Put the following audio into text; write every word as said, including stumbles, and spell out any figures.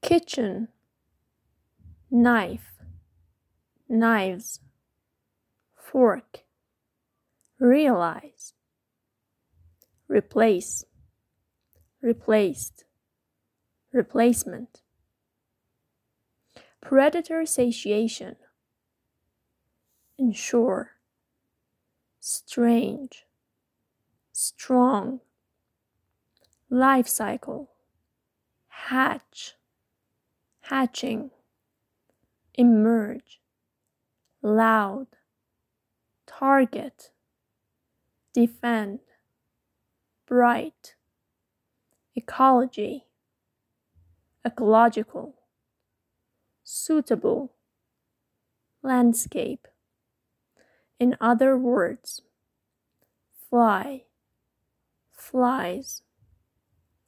kitchen, knife, knives, fork, realize, replace, replaced, replacement. Predator satiation, ensure, strange, strong, life cycle, hatch, hatching, emerge, loud, target, defend, bright, ecology, ecological, suitable, landscape. In other words, fly, flies.